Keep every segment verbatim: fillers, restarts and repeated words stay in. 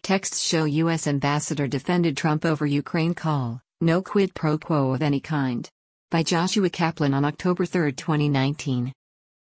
Texts show U S Ambassador defended Trump over Ukraine call, no quid pro quo of any kind. By Joshua Kaplan on October third, twenty nineteen.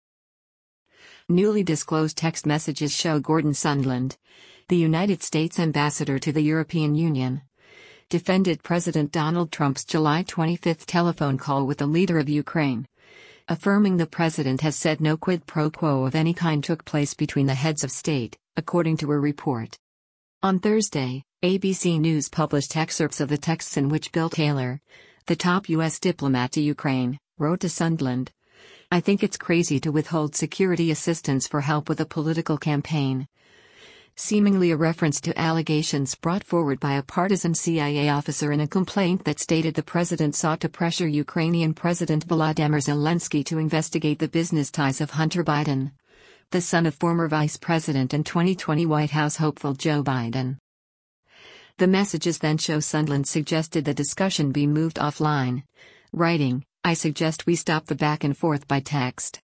Newly disclosed text messages show Gordon Sondland, the United States ambassador to the European Union, defended President Donald Trump's July twenty-fifth telephone call with the leader of Ukraine, affirming the president has said no quid pro quo of any kind took place between the heads of state, according to a report. On Thursday, A B C News published excerpts of the texts in which Bill Taylor, the top U S diplomat to Ukraine, wrote to Sondland, "I think it's crazy to withhold security assistance for help with a political campaign." Seemingly a reference to allegations brought forward by a partisan C I A officer in a complaint that stated the president sought to pressure Ukrainian President Volodymyr Zelensky to investigate the business ties of Hunter Biden, the son of former Vice President and twenty twenty White House hopeful Joe Biden. The messages then show Sondland suggested the discussion be moved offline, writing, "I suggest we stop the back and forth by text."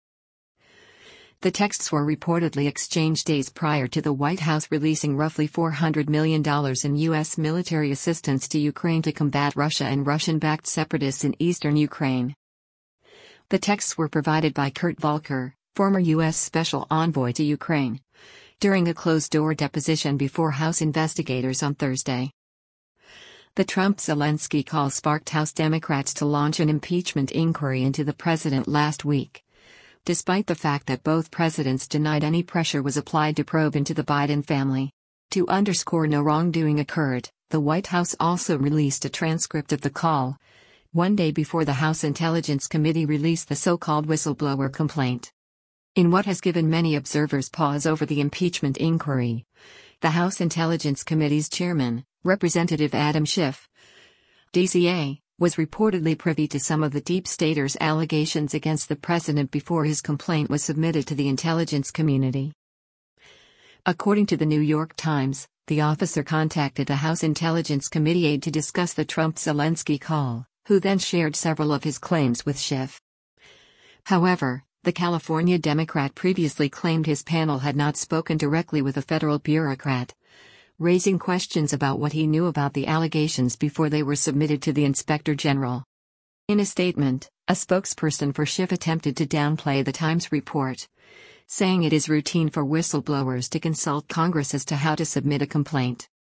The texts were reportedly exchanged days prior to the White House releasing roughly four hundred million dollars in U S military assistance to Ukraine to combat Russia and Russian-backed separatists in eastern Ukraine. The texts were provided by Kurt Volker, former U S Special Envoy to Ukraine, during a closed-door deposition before House investigators on Thursday. The Trump-Zelensky call sparked House Democrats to launch an impeachment inquiry into the president last week, despite the fact that both presidents denied any pressure was applied to probe into the Biden family. To underscore no wrongdoing occurred, the White House also released a transcript of the call, one day before the House Intelligence Committee released the so-called whistleblower complaint. In what has given many observers pause over the impeachment inquiry, the House Intelligence Committee's chairman, Representative Adam Schiff, D C A, was reportedly privy to some of the deep staters' allegations against the president before his complaint was submitted to the intelligence community. According to the New York Times, the officer contacted a House Intelligence Committee aide to discuss the Trump-Zelensky call, who then shared several of his claims with Schiff. However, the California Democrat previously claimed his panel had not spoken directly with a federal bureaucrat, raising questions about what he knew about the allegations before they were submitted to the Inspector General. In a statement, a spokesperson for Schiff attempted to downplay the Times report, saying it is routine for whistleblowers to consult Congress as to how to submit a complaint.